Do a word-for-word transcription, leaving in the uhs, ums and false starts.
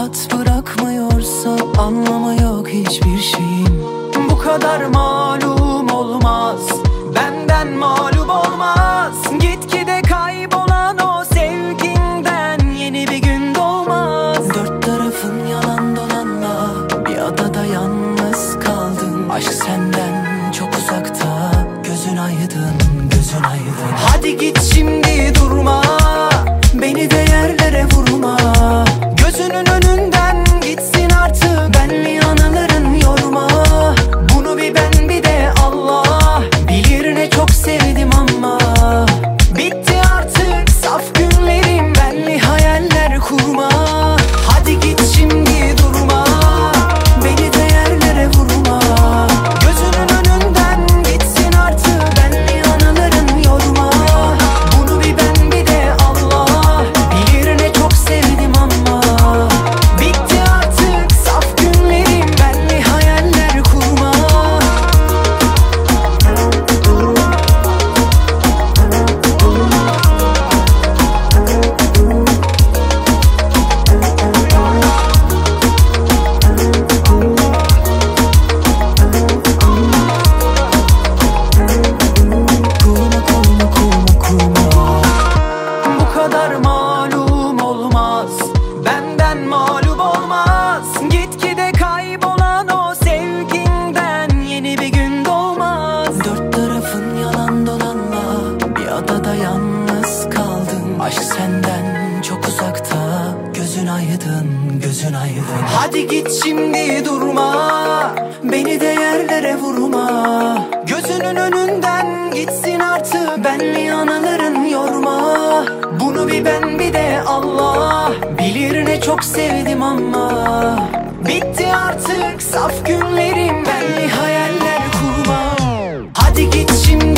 rahat bırakmıyorsa anlamı yok hiçbir şeyin. Bu kadar malum olmaz, benden mağlup olmaz. Gitgide kaybolan o sevginden yeni bir gün doğmaz. Dört tarafın yalan dolanla bir adada yalnız kaldın. Aşk senden çok uzakta, gözün aydın, gözün aydın. Hadi git şimdi durma, beni de yerlere vurma. Gözünün önünden gitsin artık benli anıların yorma. Bunu bir ben bir de Allah bilir ne çok sevdim ama bitti artık saf günlerim, benli hayaller kurma. Hadi git şimdi durma, beni de yerlere vurma. Gözünün önünden gitsin artık benli anıların yorma. Bunu bir ben bir de Allah bilir ne çok sevdim ama bitti artık saf günlerim, benli hayaller kurma. Kurma kurma kurma kurma. Bu kadar malum olmaz, benden mağlup olmaz. Gitgide kaybolan o sevginden yeni bir gün doğmaz. Dört tarafın yalan dolanla bir adada yalnız kaldın. Aşk senden çok uzakta, gözün aydın, gözün aydın. Hadi git şimdi durma, beni de yerlere vurma. Gözünün önünden gitsin artık benli anıların yorma. Bunu bir ben bir de Allah bilir ne çok sevdim ama bitti artık saf günlerim, benli hayaller kurma. Hadi git şimdi